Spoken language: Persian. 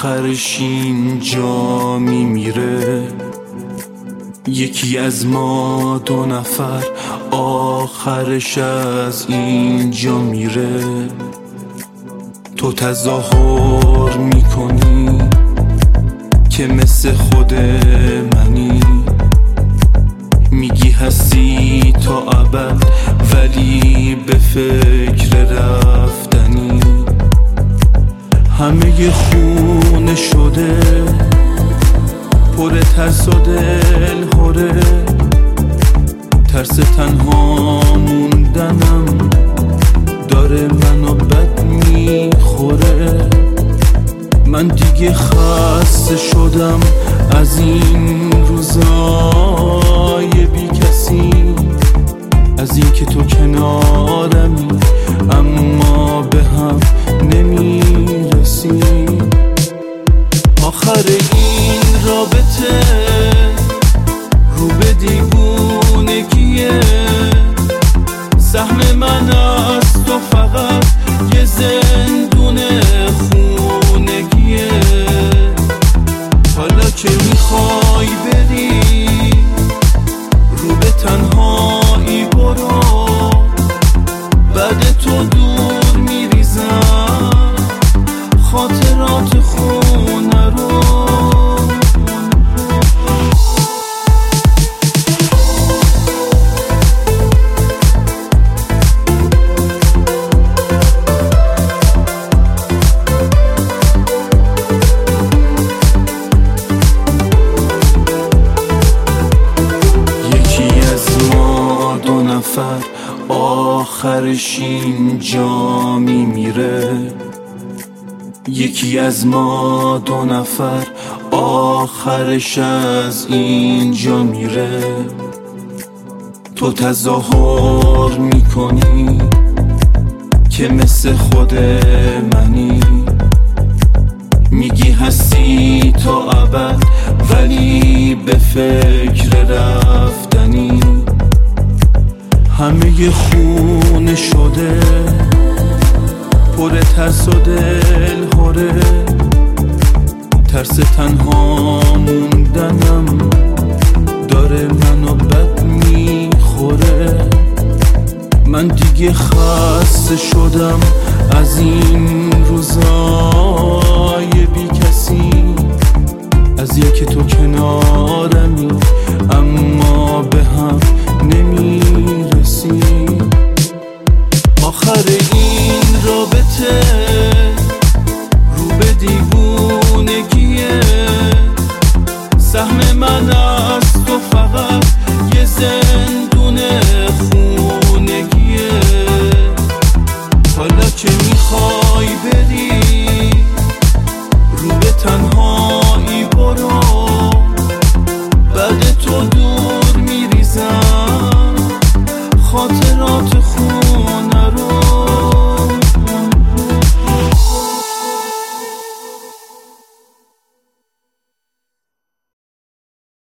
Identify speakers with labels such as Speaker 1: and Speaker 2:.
Speaker 1: آخرش اینجا میمیره. یکی از ما دو نفر آخرش از اینجا میره. تو تظاهر میکنی که مثل خود منی، میگی هستی تا ابد ولی به فکر رفتنی. همه خونه شده پر ترس و دل هره، ترس تنها موندنم داره منو بد میخوره. من دیگه خسته شدم از این روزای بی کسی، از این که تو کنارمی اما به هم نمیرسی. آخر این رابطه رو به دیوونگیه، سهم من از تو فقط یه زندون خونگیه. حالا که میخوای بری رو به تنهایی برو، بعد تو دور میریزم خاطرات خونه رو. آخرش اینجا میمیره. یکی از ما دو نفر آخرش از اینجا میره. تو تظاهر میکنی که مثل خود منی، میگی هستی تا ابد ولی به فکر رفتنی. همه خونه شده پر ترس و دل هره، ترس تنها موندنم داره منو بد میخوره. من دیگه خسته شدم از این روزای بی کسی، از یکی تو کنارمی اما به هم